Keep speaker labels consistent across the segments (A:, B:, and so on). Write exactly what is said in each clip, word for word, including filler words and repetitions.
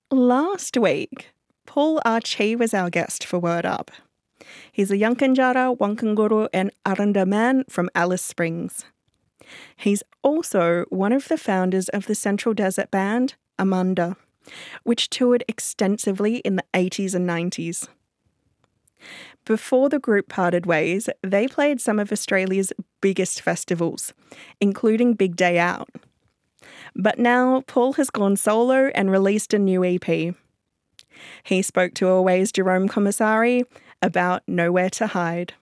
A: Last week, Paul Archie was our guest for Word Up. He's a Yankunytjatjara, Wankanguru and Arrernte man from Alice Springs. He's also one of the founders of the Central Desert band, Amanda, which toured extensively in the eighties and nineties. Before the group parted ways, they played some of Australia's biggest festivals, including Big Day Out. But now Paul has gone solo and released a new E P. He spoke to Away's Jerome Commissari about Nowhere to Hide.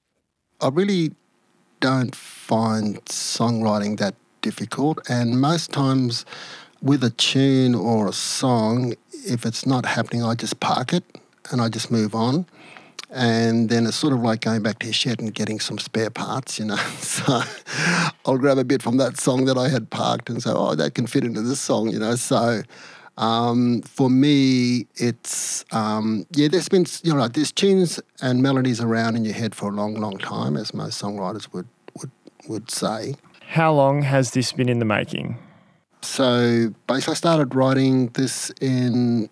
B: I really don't find songwriting that difficult, and most times with a tune or a song, if it's not happening, I just park it and I just move on. And then it's sort of like going back to your shed and getting some spare parts, you know. So I'll grab a bit from that song that I had parked and say, oh, that can fit into this song, you know. So um, for me, it's, um, yeah, there's been, you know, there's tunes and melodies around in your head for a long, long time, as most songwriters would, would, would say.
C: How long has this been in the making?
B: So basically I started writing this in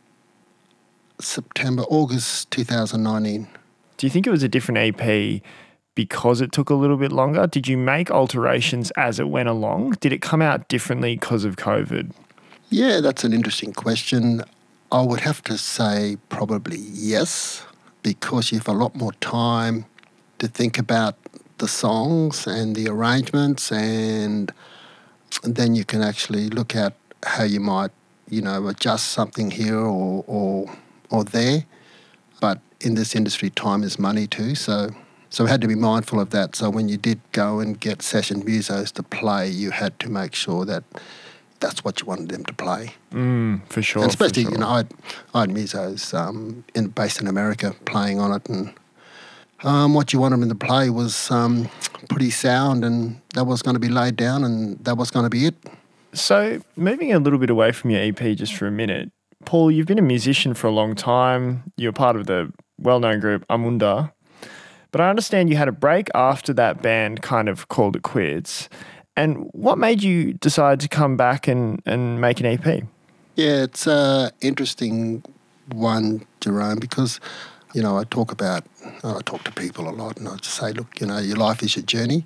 B: September, August two thousand nineteen.
C: Do you think it was a different E P because it took a little bit longer? Did you make alterations as it went along? Did it come out differently because of COVID?
B: Yeah, that's an interesting question. I would have to say probably yes, because you have a lot more time to think about the songs and the arrangements, and then you can actually look at how you might, you know, adjust something here or or, or there. But in this industry, time is money too, so so we had to be mindful of that. So when you did go and get session musos to play, you had to make sure that that's what you wanted them to play.
C: Mm, for sure.
B: And especially,
C: for sure.
B: you know, I had, I had musos um, in, based in America playing on it, and um, what you wanted them to play was um, pretty sound, and that was going to be laid down, and that was going to be it.
C: So moving a little bit away from your E P just for a minute, Paul, you've been a musician for a long time. You're part of the well-known group Amanda. But I understand you had a break after that band kind of called it quits. And what made you decide to come back and, and make an E P?
B: Yeah, it's an interesting one, Jerome, because, you know, I talk about, I talk to people a lot, and I just say, look, you know, your life is your journey.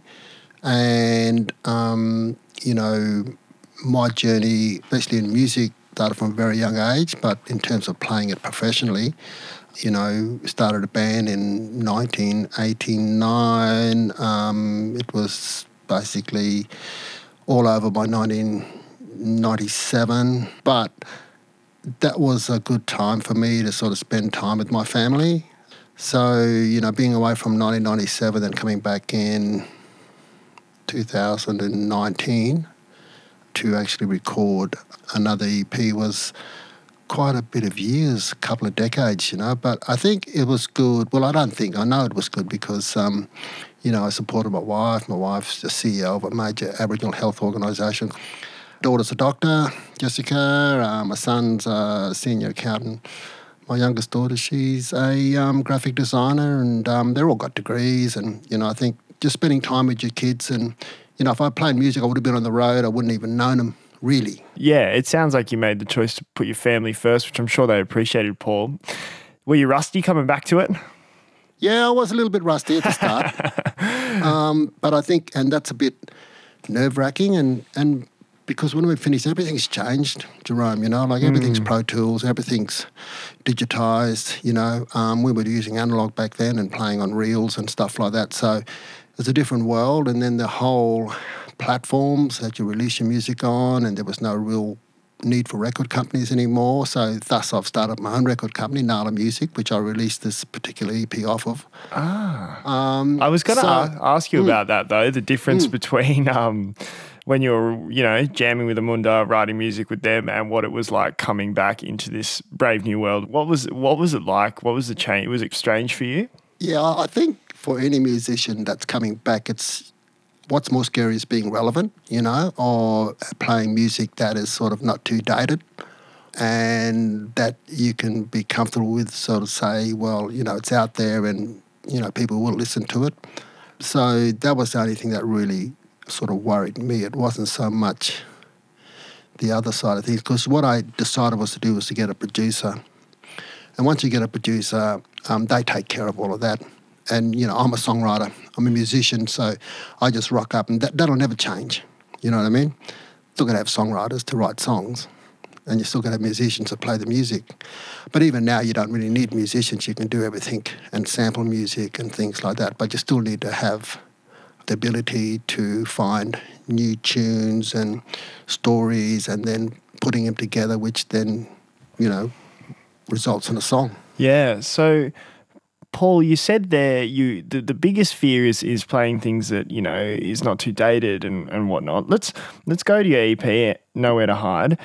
B: And, um, you know, my journey, especially in music, started from a very young age, but in terms of playing it professionally, you know, started a band in nineteen eighty-nine. Um, it was basically all over by nineteen ninety-seven, but that was a good time for me to sort of spend time with my family. So, you know, being away from nineteen ninety-seven and coming back in two thousand nineteen to actually record another E P was quite a bit of years, a couple of decades, you know, but I think it was good. Well, I don't think, I know it was good because, um, you know, I supported my wife. My wife's the C E O of a major Aboriginal health organisation. Daughter's a doctor, Jessica. Uh, my son's a senior accountant. My youngest daughter, she's a um, graphic designer, and um, they're all got degrees. And, you know, I think just spending time with your kids, and, you know, if I played music, I would have been on the road. I wouldn't even known them, really.
C: Yeah, it sounds like you made the choice to put your family first, which I'm sure they appreciated, Paul. Were you rusty coming back to it?
B: Yeah, I was a little bit rusty at the start. um, but I think, and that's a bit nerve-wracking, and, and because when we finished, everything's changed, Jerome, you know, like everything's mm. Pro Tools, everything's digitised, you know. Um, we were using analogue back then and playing on reels and stuff like that. So it's a different world, and then the whole platforms that you release your music on, and there was no real need for record companies anymore. So thus I've started my own record company, Nala Music, which I released this particular E P off of.
C: Ah.
B: Um,
C: I was going to
B: so,
C: a- ask you
B: mm,
C: about that, though, the difference
B: mm.
C: between um, when you were, you know, jamming with Amanda, writing music with them, and what it was like coming back into this brave new world. What was what was it like? What was the change? Was it strange for you?
B: Yeah, I think for any musician that's coming back, it's what's more scary is being relevant, you know, or playing music that is sort of not too dated and that you can be comfortable with, sort of say, well, you know, it's out there and, you know, people will listen to it. So that was the only thing that really sort of worried me. It wasn't so much the other side of things. Because what I decided was to do was to get a producer. And once you get a producer, um, they take care of all of that. And, you know, I'm a songwriter, I'm a musician, so I just rock up, and that, that'll never change. You know what I mean? Still got to have songwriters to write songs, and you still got to have musicians to play the music. But even now, you don't really need musicians. You can do everything and sample music and things like that, but you still need to have the ability to find new tunes and stories and then putting them together, which then, you know, results in a song.
C: Yeah, so... Paul, you said there you the, the biggest fear is is playing things that, you know, is not too dated and, and whatnot. Let's let's go to your E P, Nowhere to Hide.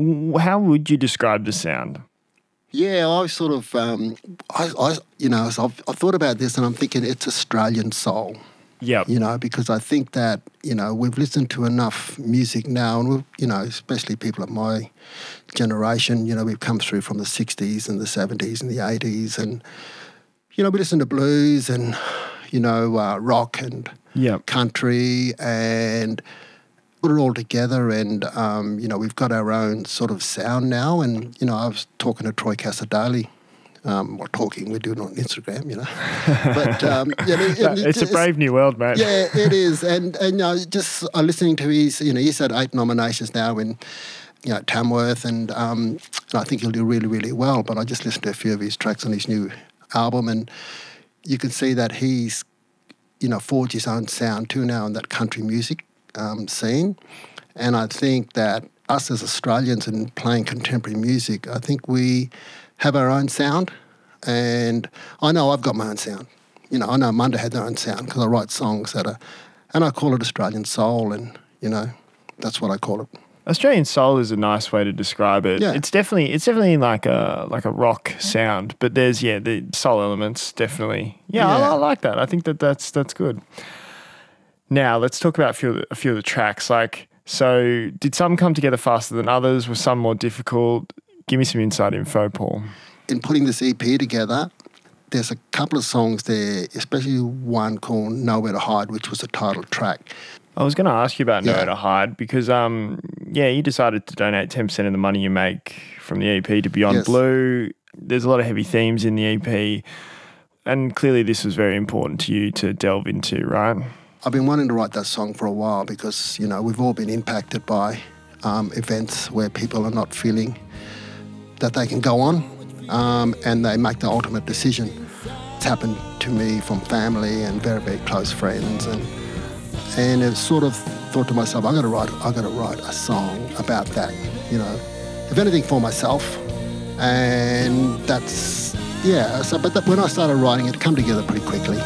C: How would you describe the sound?
B: Yeah, I sort of, um, I, I you know, so I've, I've thought about this and I'm thinking it's Australian soul.
C: Yeah.
B: You know, because I think that, you know, we've listened to enough music now, and we've, you know, especially people of my generation, you know, we've come through from the sixties and the seventies and the eighties, and you know, we listen to blues and, you know, uh, rock and
C: yep.
B: country, and put it all together. And, um, you know, we've got our own sort of sound now. And, you know, I was talking to Troy Casadali. Um, well, talking, we do it on Instagram, you know. But um, yeah, it, it,
C: it's, it's a brave new world, mate.
B: Yeah, it is. And, and you know, just uh, listening to his, you know, he's had eight nominations now in, you know, Tamworth, and, um, and I think he'll do really, really well. But I just listened to a few of his tracks on his new album, and you can see that he's, you know, forged his own sound too now in that country music um, scene. And I think that us as Australians and playing contemporary music, I think we have our own sound. And I know I've got my own sound. You know, I know Munda had their own sound because I write songs that are, and I call it Australian soul, and, you know, that's what I call it.
C: Australian soul is a nice way to describe it.
B: Yeah.
C: It's definitely it's definitely like a like a rock sound, but there's yeah the soul elements definitely. Yeah,
B: Yeah.
C: I, I like that. I think that that's that's good. Now let's talk about a few of the, a few of the tracks. Like, so did some come together faster than others? Were some more difficult? Give me some inside info, Paul.
B: In putting this E P together, there's a couple of songs there, especially one called Nowhere to Hide, which was the title track.
C: I was going to ask you about
B: Yeah.
C: Nowhere to Hide because, um, yeah, you decided to donate ten percent of the money you make from the E P to Beyond
B: Yes.
C: Blue. There's a lot of heavy themes in the E P, and clearly this was very important to you to delve into, right?
B: I've been wanting to write that song for a while because, you know, we've all been impacted by um, events where people are not feeling that they can go on, um, and they make the ultimate decision. It's happened to me from family and very, very close friends, and and I've sort of thought to myself, I got to write, I got to write a song about that, you know, if anything for myself, and that's yeah. So, but that, when I started writing, it come together pretty quickly.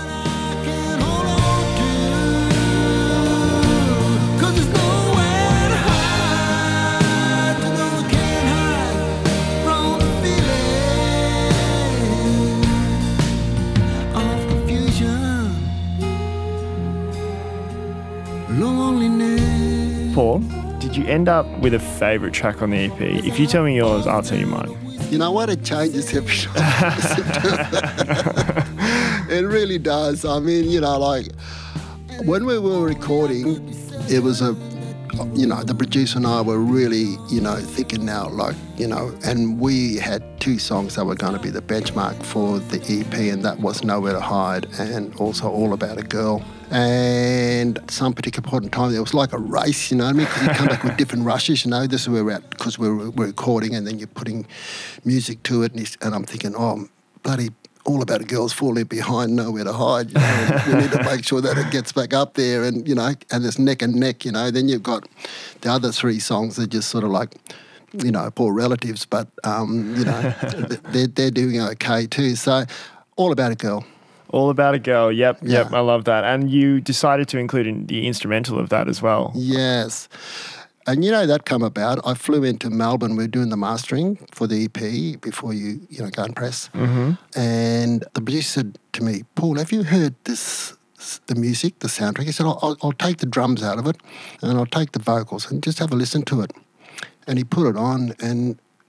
C: Paul, did you end up with a favourite track on the E P? If you tell me yours, I'll tell you mine.
B: You know what? It changes every time I listen to it. It really does. I mean, you know, like when we were recording, it was a, you know, the producer and I were really, you know, thinking now, like, you know, and we had two songs that were going to be the benchmark for the E P, and that was Nowhere to Hide and also All About a Girl. And at some particular point in time, it was like a race, you know what I mean? Because you come back with different rushes, you know. This is where we're at, because we're, we're recording, and then you're putting music to it. And, he's, and I'm thinking, oh, bloody All About a Girl's falling behind Nowhere to Hide. You know, and we need to make sure that it gets back up there, and, you know, and it's neck and neck, you know. Then you've got the other three songs that are just sort of like, you know, poor relatives, but, um, you know, they're, they're doing okay too. So All About a Girl.
C: All About a Girl, yep, yep,
B: Yeah.
C: I love that. And you decided to include in the instrumental of that as well.
B: Yes. And you know that come about. I flew into Melbourne. We were doing the mastering for the E P before you, you know, go and press.
C: Mm-hmm.
B: And the producer said to me, Paul, have you heard this, the music, the soundtrack? He said, I'll, I'll, I'll take the drums out of it and I'll take the vocals and just have a listen to it. And he put it on, and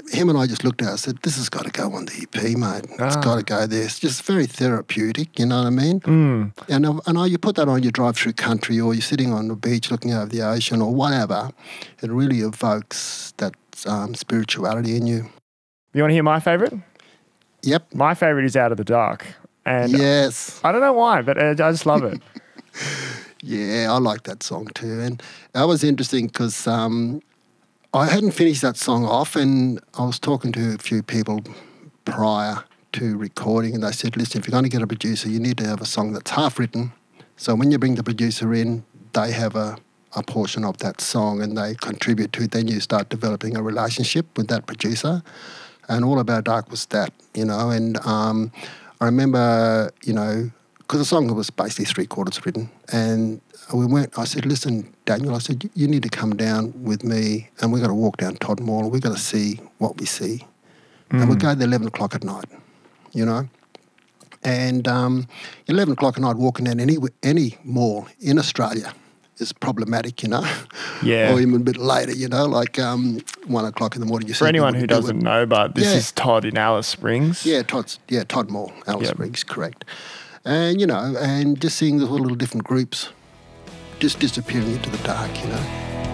B: him and I just looked at it and said, this has got to go on the E P, mate. It's
C: Ah.
B: got to go there. It's just very therapeutic, you know what I mean?
C: Mm.
B: And I know you put that on, you drive through country or you're sitting on the beach looking over the ocean or whatever, it really evokes that um, spirituality in you.
C: You want to hear my favourite?
B: Yep.
C: My favourite is Out of the Dark. And
B: Yes.
C: I don't know why, but uh, I just love it.
B: Yeah, I like that song too. And that was interesting because um, I hadn't finished that song off and I was talking to a few people prior to recording and they said, listen, if you're going to get a producer, you need to have a song that's half written. So when you bring the producer in, they have a, a portion of that song and they contribute to it. Then you start developing a relationship with that producer. And All About Dark was that, you know. And um, I remember, you know, because the song was basically three quarters written. And we went, I said, listen, Daniel, I said, you need to come down with me and we've got to walk down Todd Mall and we've got to see what we see. Mm. And we'll go there eleven o'clock at night, you know. And um, eleven o'clock at night walking down any any mall in Australia is problematic, you know.
C: Yeah.
B: Or even a bit later, you know, like um, one o'clock in the morning. You
C: For anyone who doesn't
B: it.
C: know, but this
B: Yeah.
C: is Todd in Alice Springs.
B: Yeah, Todd's, yeah, Todd Mall, Alice
C: Yep.
B: Springs, correct. And, you know, and just seeing the little different groups just disappearing into the dark, you know.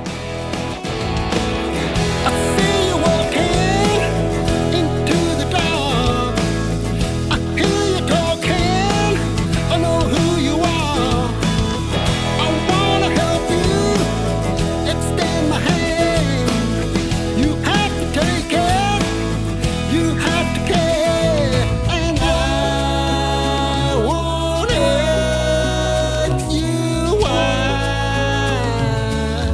D: I see you walking into the dark. I hear you talking. I know who you are. I wanna help you. Extend my hand. You have to take it. You have to care. And I want it. You are.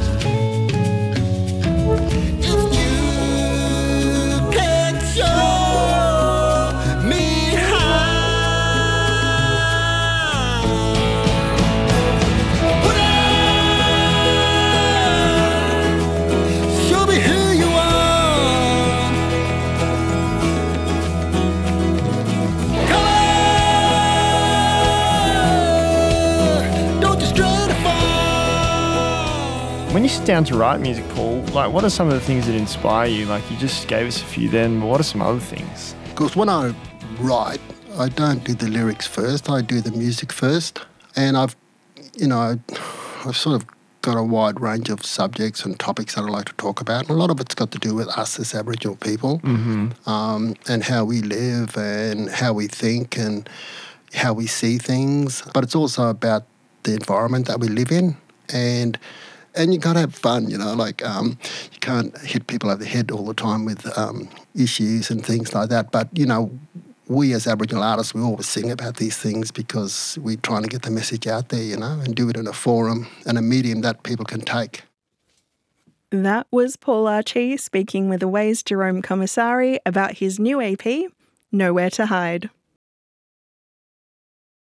D: If you can show me how, would I show me who you are? Color, don't you stratify.
C: When you sit down to write music, Paul, like what are some of the things that inspire you? Like you just gave us a few then, but what are some other things?
B: Because when I write, I don't do the lyrics first, I do the music first. And I've, you know, I've sort of got a wide range of subjects and topics that I like to talk about. And a lot of it's got to do with us as Aboriginal people
C: Mm-hmm.
B: um, and how we live and how we think and how we see things. But it's also about the environment that we live in. And and you got to have fun, you know, like um, you can't hit people over the head all the time with um, issues and things like that. But, you know, we as Aboriginal artists, we always sing about these things because we're trying to get the message out there, you know, and do it in a forum and a medium that people can take.
A: That was Paul Archie speaking with Away's Jerome Commissari about his new E P, Nowhere to Hide.